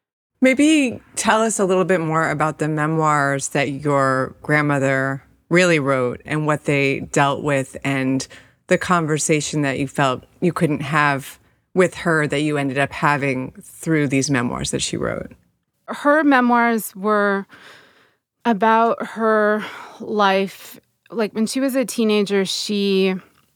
S2: Maybe tell us a little bit more about the memoirs that your grandmother really wrote and what they dealt with and the conversation that you felt you couldn't have with her that you ended up having through these memoirs that she wrote.
S5: Her memoirs were about her life. Like when she was a teenager, she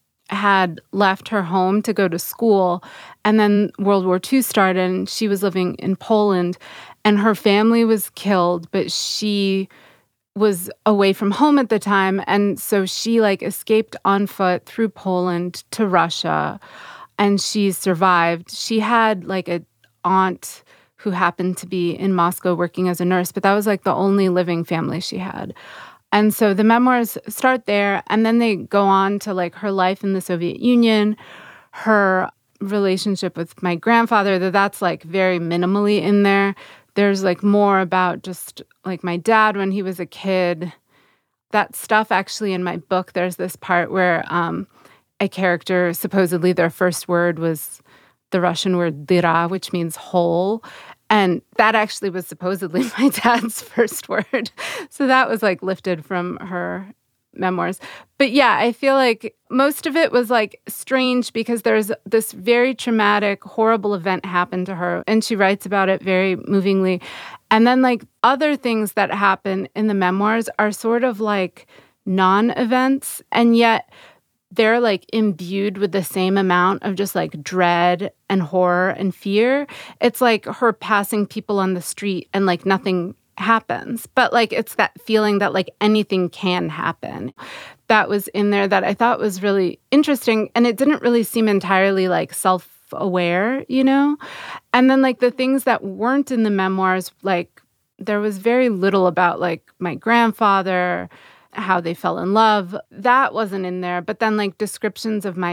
S5: had left her home to go to school, and then World War II started, and she was living in Poland, and her family was killed, but she was away from home at the time, and so she like escaped on foot through Poland to Russia, and she survived. She had like an aunt who happened to be in Moscow working as a nurse, but that was like the only living family she had. And so the memoirs start there, and then they go on to like her life in the Soviet Union, her relationship with my grandfather, that's like very minimally in there. There's like more about just like my dad when he was a kid. That stuff actually in my book, there's this part where a character, supposedly their first word was the Russian word dira, which means hole. And that actually was supposedly my dad's first word. So that was like lifted from her memoirs. But yeah, I feel like most of it was like strange because there's this very traumatic, horrible event happened to her. And she writes about it very movingly. And then like other things that happen in the memoirs are sort of like non-events. And yet they're like imbued with the same amount of just like dread and horror and fear. It's like her passing people on the street and like nothing happens. But like it's that feeling that like anything can happen. That was in there that I thought was really interesting. And it didn't really seem entirely like self-aware, you know? And then like the things that weren't in the memoirs, like there was very little about like my grandfather, how they fell in love. That wasn't in there. But then like descriptions of my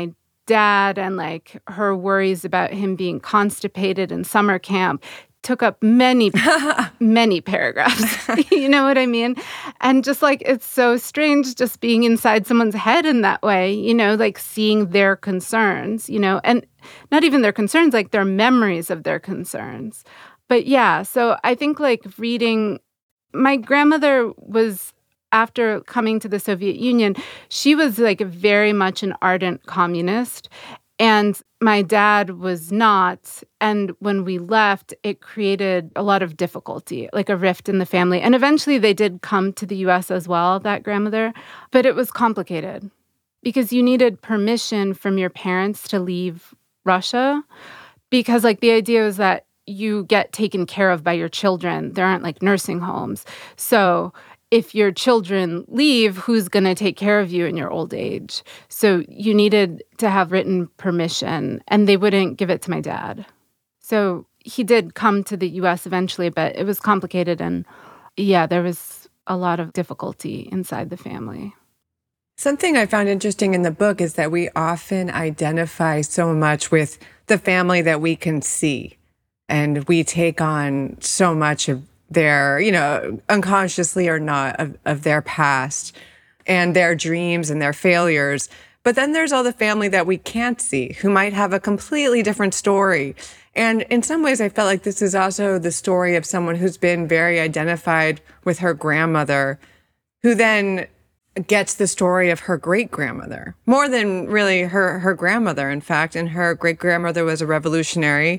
S5: dad and like her worries about him being constipated in summer camp took up many, many paragraphs. You know what I mean? And just like, it's so strange just being inside someone's head in that way, you know, like seeing their concerns, you know, and not even their concerns, like their memories of their concerns. But yeah, so I think like reading, my grandmother was, after coming to the Soviet Union, she was like very much an ardent communist. And my dad was not. And when we left, it created a lot of difficulty, like a rift in the family. And eventually they did come to the US as well, that grandmother. But it was complicated because you needed permission from your parents to leave Russia. Because like the idea was that you get taken care of by your children. There aren't like nursing homes. So if your children leave, who's going to take care of you in your old age? So you needed to have written permission, and they wouldn't give it to my dad. So he did come to the U.S. eventually, but it was complicated. And yeah, there was a lot of difficulty inside the family.
S2: Something I found interesting in the book is that we often identify so much with the family that we can see. And we take on so much of their, you know, unconsciously or not, of their past and their dreams and their failures. But then there's all the family that we can't see who might have a completely different story. And in some ways, I felt like this is also the story of someone who's been very identified with her grandmother, who then gets the story of her great-grandmother, more than really her grandmother, in fact. And her great-grandmother was a revolutionary.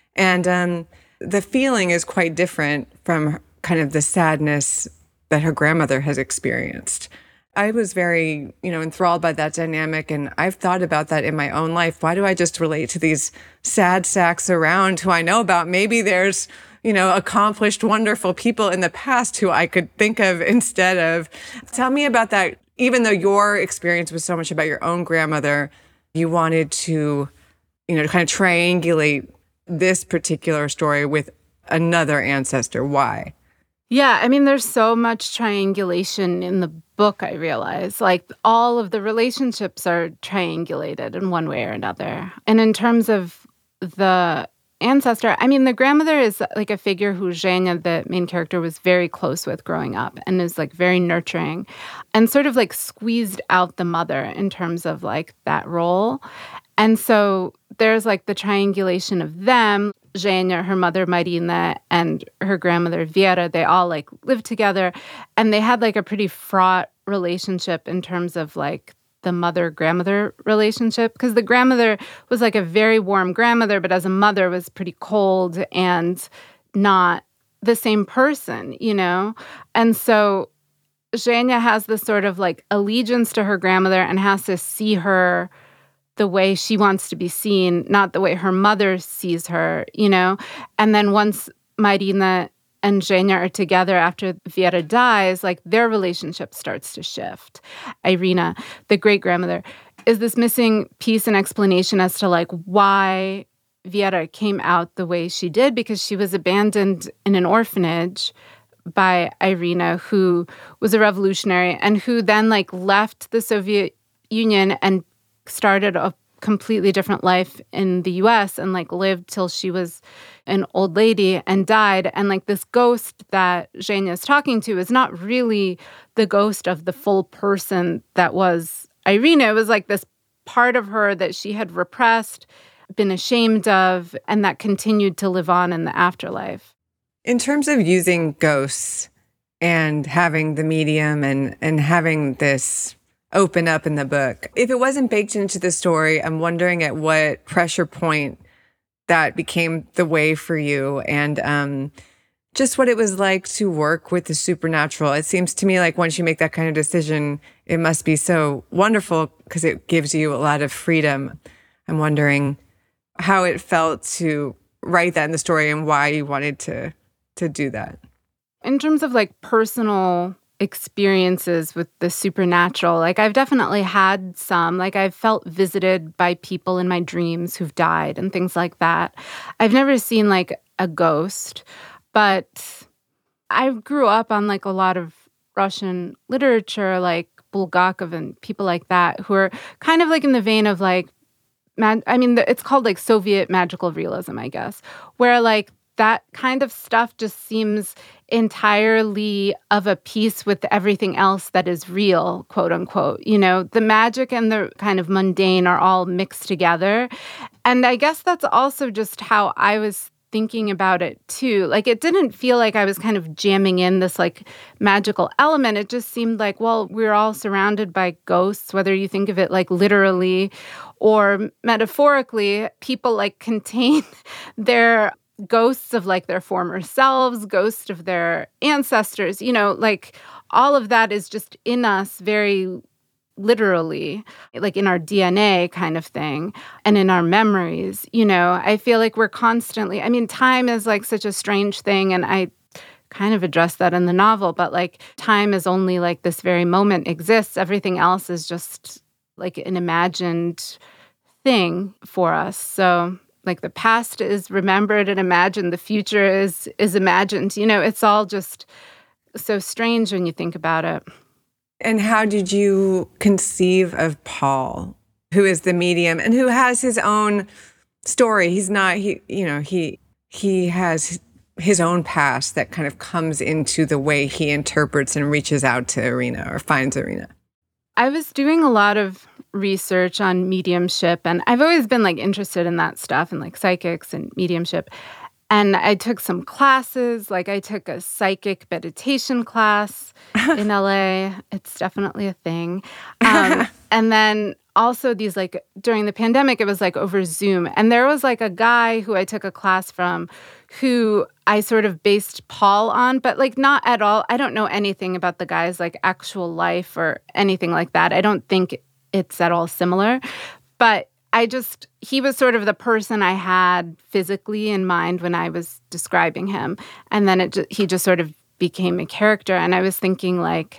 S2: And the feeling is quite different from kind of the sadness that her grandmother has experienced. I was very, you know, enthralled by that dynamic, and I've thought about that in my own life. Why do I just relate to these sad sacks around who I know about? Maybe there's, you know, accomplished, wonderful people in the past who I could think of instead of. Tell me about that. Even though your experience was so much about your own grandmother, you wanted to, you know, kind of triangulate this particular story with another ancestor. Why?
S5: Yeah, I mean, there's so much triangulation in the book, I realize. Like, all of the relationships are triangulated in one way or another. And in terms of the ancestor, I mean, the grandmother is like a figure who Zhenya, the main character, was very close with growing up and is like very nurturing and sort of like squeezed out the mother in terms of like that role. And so there's like the triangulation of them, Zhenya, her mother Marina, and her grandmother Vera. They all like lived together, and they had like a pretty fraught relationship in terms of like the mother-grandmother relationship, because the grandmother was like a very warm grandmother, but as a mother was pretty cold and not the same person, you know? And so Zhenya has this sort of like allegiance to her grandmother and has to see her the way she wants to be seen, not the way her mother sees her, you know? And then once Marina and Zhenya are together after Vera dies, like their relationship starts to shift. Irina, the great-grandmother, is this missing piece and explanation as to like why Vera came out the way she did, because she was abandoned in an orphanage by Irina, who was a revolutionary and who then like left the Soviet Union and started a completely different life in the US and like lived till she was an old lady and died. And like this ghost that Zhenya is talking to is not really the ghost of the full person that was Irina. It was like this part of her that she had repressed, been ashamed of, and that continued to live on in the afterlife.
S2: In terms of using ghosts and having the medium and having this open up in the book, if it wasn't baked into the story, I'm wondering at what pressure point that became the way for you, and just what it was like to work with the supernatural. It seems to me like once you make that kind of decision, it must be so wonderful because it gives you a lot of freedom. I'm wondering how it felt to write that in the story and why you wanted to do that.
S5: In terms of like personal experiences with the supernatural, like I've definitely had some, like I've felt visited by people in my dreams who've died and things like that. I've never seen like a ghost, but I grew up on like a lot of Russian literature, like Bulgakov and people like that, who are kind of like in the vein of like it's called like Soviet magical realism, I guess, where like that kind of stuff just seems entirely of a piece with everything else that is real, quote unquote. You know, the magic and the kind of mundane are all mixed together. And I guess that's also just how I was thinking about it too. Like, it didn't feel like I was kind of jamming in this like magical element. It just seemed like, well, we're all surrounded by ghosts, whether you think of it like literally or metaphorically. People like contain their ghosts of like their former selves, ghosts of their ancestors, you know, like all of that is just in us very literally, like in our DNA kind of thing, and in our memories. You know, I feel like we're constantly, I mean, time is like such a strange thing, and I kind of address that in the novel, but like time is only like this very moment exists. Everything else is just like an imagined thing for us. So like the past is remembered and imagined, the future is imagined. You know, it's all just so strange when you think about it.
S2: And how did you conceive of Paul, who is the medium and who has his own story? He has his own past that kind of comes into the way he interprets and reaches out to Irina or finds Irina.
S5: I was doing a lot of research on mediumship, and I've always been like interested in that stuff and like psychics and mediumship. And I took some classes, like I took a psychic meditation class in LA. It's definitely a thing. And then also these like during the pandemic, it was like over Zoom. And there was like a guy who I took a class from who I sort of based Paul on, but like not at all. I don't know anything about the guy's like actual life or anything like that. I don't think it's at all similar. But he was sort of the person I had physically in mind when I was describing him. And then he just sort of became a character. And I was thinking like,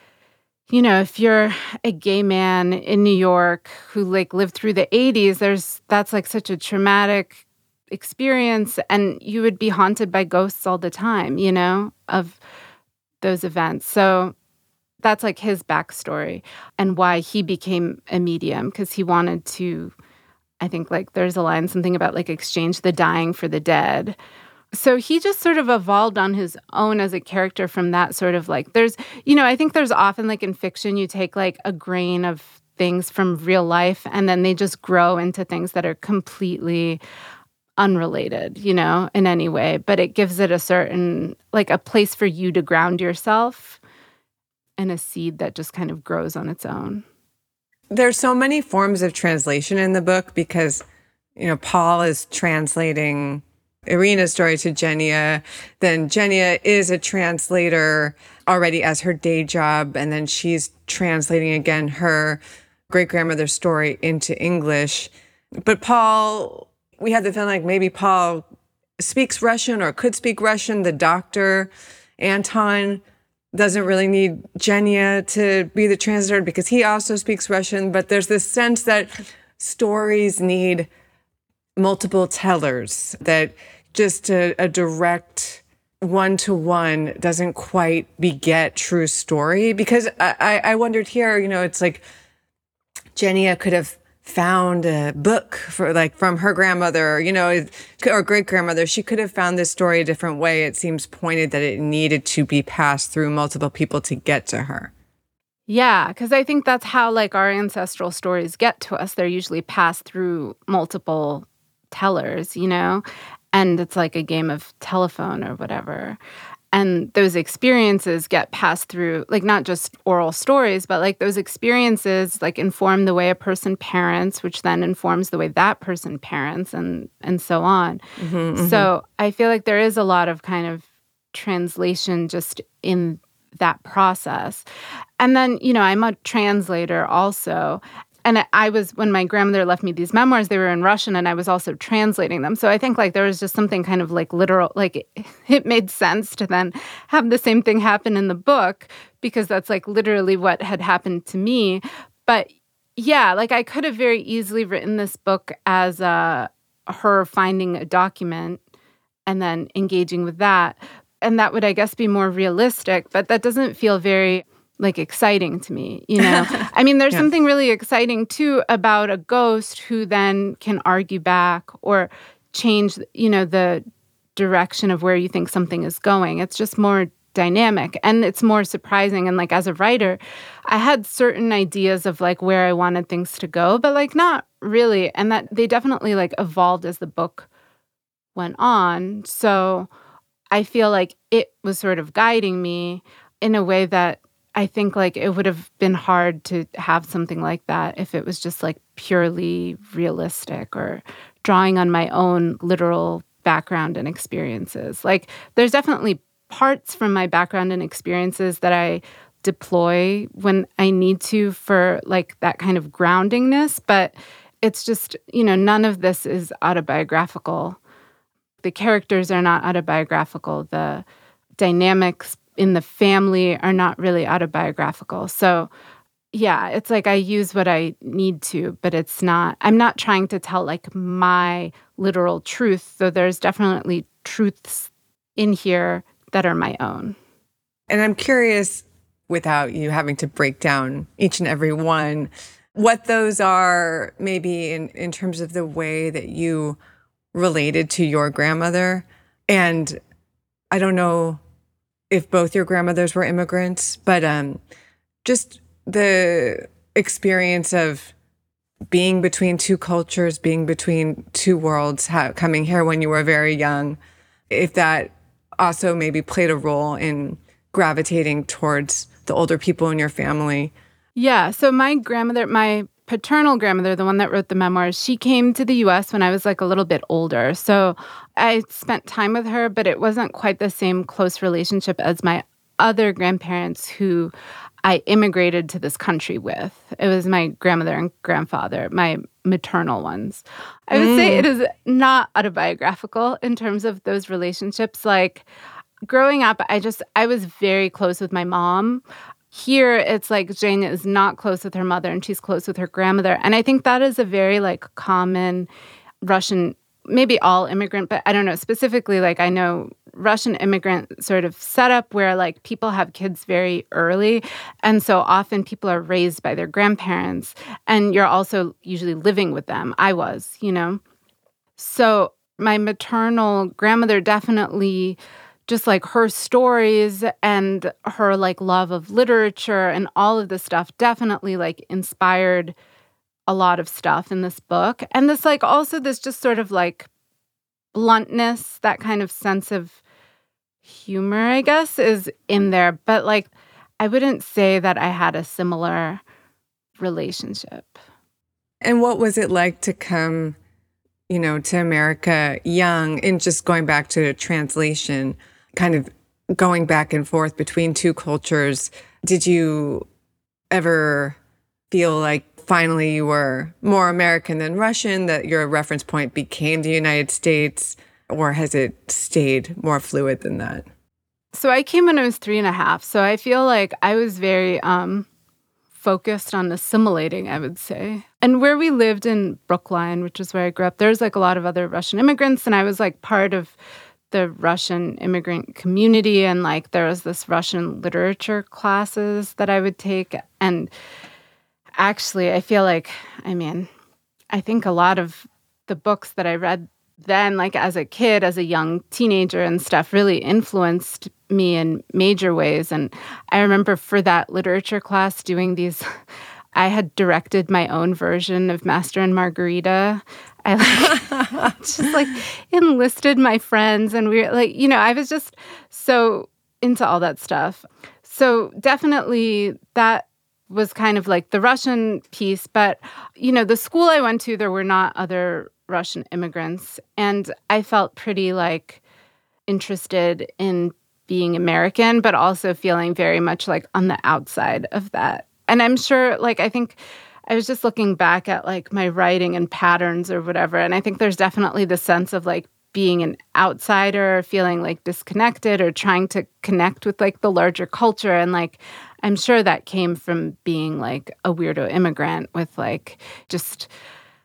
S5: you know, if you're a gay man in New York who like lived through the 80s, that's like such a traumatic experience, and you would be haunted by ghosts all the time, you know, of those events. So that's like his backstory and why he became a medium, because he wanted to, I think like there's a line, something about like exchange the dying for the dead. So he just sort of evolved on his own as a character from that sort of like, there's, you know, I think there's often like in fiction, you take like a grain of things from real life and then they just grow into things that are completely unrelated, you know, in any way. But it gives it a certain, like a place for you to ground yourself and a seed that just kind of grows on its own.
S2: There's so many forms of translation in the book because, you know, Paul is translating Irina's story to Genia. Then Genia is a translator already as her day job. And then she's translating again her great-grandmother's story into English. But Paul, we have the feeling like maybe Paul speaks Russian or could speak Russian. The doctor, Anton, doesn't really need Genia to be the translator because he also speaks Russian. But there's this sense that stories need multiple tellers, that just a direct one-to-one doesn't quite beget true story. Because I wondered here, you know, it's like Genia could have found a book for like from her grandmother, you know, or great-grandmother. She could have found this story a different way. It seems pointed that it needed to be passed through multiple people to get to her.
S5: Yeah, because I think that's how like our ancestral stories get to us. They're usually passed through multiple tellers, you know, and it's like a game of telephone or whatever. And those experiences get passed through, like not just oral stories, but like those experiences like inform the way a person parents, which then informs the way that person parents and so on. Mm-hmm, so I feel like there is a lot of kind of translation just in that process. And then, you know, I'm a translator also. And I was, when my grandmother left me these memoirs, they were in Russian and I was also translating them. So I think like there was just something kind of like literal, like it made sense to then have the same thing happen in the book because that's like literally what had happened to me. But yeah, like I could have very easily written this book as her finding a document and then engaging with that. And that would, I guess, be more realistic. But that doesn't feel very like exciting to me, you know? I mean, there's something really exciting too about a ghost who then can argue back or change, you know, the direction of where you think something is going. It's just more dynamic and it's more surprising. And like as a writer, I had certain ideas of like where I wanted things to go, but like not really. And that they definitely like evolved as the book went on. So I feel like it was sort of guiding me in a way that I think like it would have been hard to have something like that if it was just like purely realistic or drawing on my own literal background and experiences. Like there's definitely parts from my background and experiences that I deploy when I need to for like that kind of groundingness, but it's just, you know, none of this is autobiographical. The characters are not autobiographical. The dynamics in the family are not really autobiographical. So yeah, it's like I use what I need to, but I'm not trying to tell like my literal truth, though there's definitely truths in here that are my own.
S2: And I'm curious, without you having to break down each and every one, what those are maybe in terms of the way that you related to your grandmother. And I don't know if both your grandmothers were immigrants, but just the experience of being between two cultures, being between two worlds, coming here when you were very young, if that also maybe played a role in gravitating towards the older people in your family.
S5: Yeah. So my grandmother, my paternal grandmother, the one that wrote the memoirs, she came to the U.S. when I was like a little bit older. So I spent time with her, but it wasn't quite the same close relationship as my other grandparents who I immigrated to this country with. It was my grandmother and grandfather, my maternal ones. I would say it is not autobiographical in terms of those relationships. Like growing up, I was very close with my mom. Here, it's like Jane is not close with her mother and she's close with her grandmother. And I think that is a very like common Russian, maybe all immigrant, but I don't know, specifically like I know Russian immigrant sort of setup where like people have kids very early. And so often people are raised by their grandparents and you're also usually living with them. I was, you know. So my maternal grandmother definitely just like her stories and her like love of literature and all of this stuff definitely like inspired a lot of stuff in this book. And this like also this just sort of like bluntness, that kind of sense of humor, I guess, is in there. But like I wouldn't say that I had a similar relationship.
S2: And what was it like to come, you know, to America young and just going back to translation, kind of going back and forth between two cultures? Did you ever feel like finally you were more American than Russian, that your reference point became the United States, or has it stayed more fluid than that?
S5: So I came when I was 3.5. So I feel like I was very focused on assimilating, I would say. And where we lived in Brookline, which is where I grew up, there's like a lot of other Russian immigrants. And I was like part of the Russian immigrant community. And like there was this Russian literature classes that I would take. And actually, I feel like, I mean, I think a lot of the books that I read then, like as a kid, as a young teenager and stuff, really influenced me in major ways. And I remember for that literature class doing these, I had directed my own version of Master and Margarita. I like just like enlisted my friends and we were like, you know, I was just so into all that stuff. So definitely that was kind of like the Russian piece. But, you know, the school I went to, there were not other Russian immigrants. And I felt pretty like interested in being American, but also feeling very much like on the outside of that. And I'm sure, like, I think I was just looking back at like my writing and patterns or whatever. And I think there's definitely the sense of like being an outsider, feeling like disconnected or trying to connect with like the larger culture. And like, I'm sure that came from being like a weirdo immigrant with like just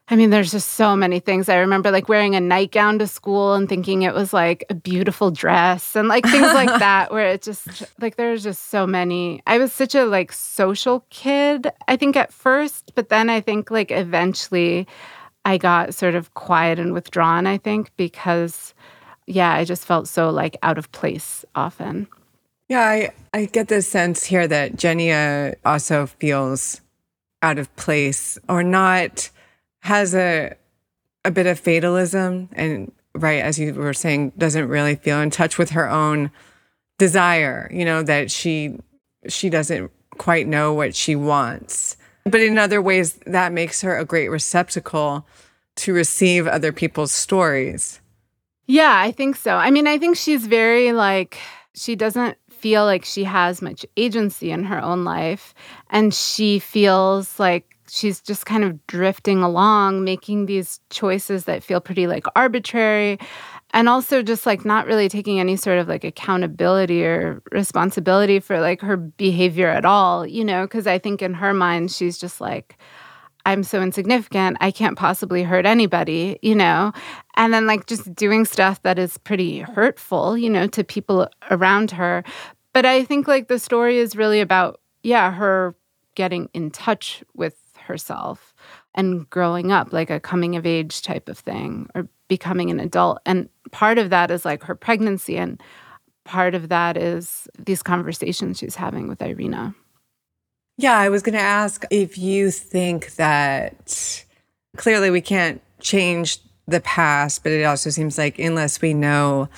S5: I mean, there's just so many things. I remember like wearing a nightgown to school and thinking it was like a beautiful dress and like things like that, where it just like there's just so many. I was such a like social kid, I think at first, but then I think like eventually I got sort of quiet and withdrawn, I think, because yeah, I just felt so like out of place often.
S2: Yeah, I get the sense here that Genia also feels out of place or not, has a bit of fatalism and, right, as you were saying, doesn't really feel in touch with her own desire, that she doesn't quite know what she wants. But in other ways, that makes her a great receptacle to receive other people's stories.
S5: Yeah, I think so. I mean, I think she's very like, she doesn't feel like she has much agency in her own life. And she feels like she's just kind of drifting along, making these choices that feel pretty like arbitrary, and also just like not really taking any sort of like accountability or responsibility for like her behavior at all, because I think in her mind, she's just like, I'm so insignificant, I can't possibly hurt anybody, and then like just doing stuff that is pretty hurtful, to people around her. But I think like the story is really about, her getting in touch with herself and growing up, like a coming of age type of thing, or becoming an adult. And part of that is like her pregnancy, and part of that is these conversations she's having with Irina.
S2: Yeah, I was going to ask if you think that clearly we can't change the past, but it also seems like unless we know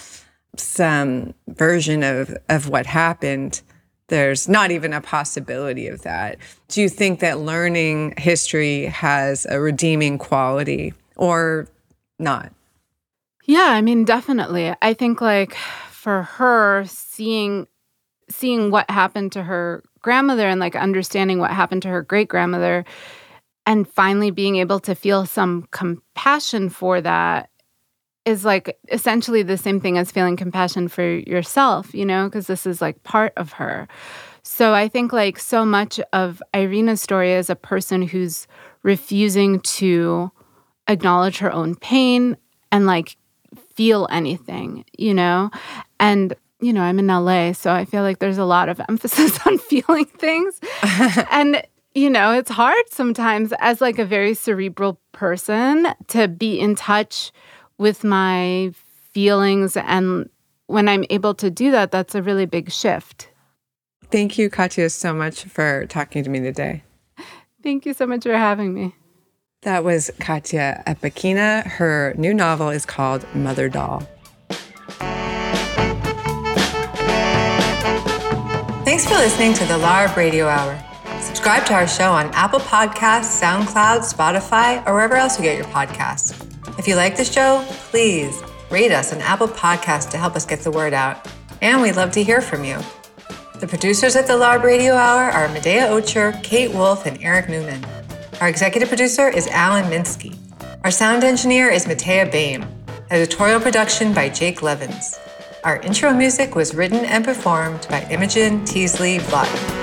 S2: some version of what happened, there's not even a possibility of that. Do you think that learning history has a redeeming quality or not?
S5: Yeah, I mean, definitely. I think like for her, seeing what happened to her grandmother and like understanding what happened to her great-grandmother and finally being able to feel some compassion for that is like essentially the same thing as feeling compassion for yourself, because this is like part of her. So I think like so much of Irina's story is a person who's refusing to acknowledge her own pain and like feel anything, And, I'm in LA, so I feel like there's a lot of emphasis on feeling things. And, it's hard sometimes as like a very cerebral person to be in touch with my feelings. And when I'm able to do that, that's a really big shift.
S2: Thank you, Katya, so much for talking to me today.
S5: Thank you so much for having me.
S2: That was Katya Epikina. Her new novel is called Mother Doll. Thanks for listening to the LARB Radio Hour. Subscribe to our show on Apple Podcasts, SoundCloud, Spotify, or wherever else you get your podcasts. If you like the show, please rate us on Apple Podcasts to help us get the word out. And we'd love to hear from you. The producers at the LARB Radio Hour are Medea Ocher, Kate Wolf, and Eric Newman. Our executive producer is Alan Minsky. Our sound engineer is Matea Baim. Editorial production by Jake Levins. Our intro music was written and performed by Imogen Teasley Vaughton.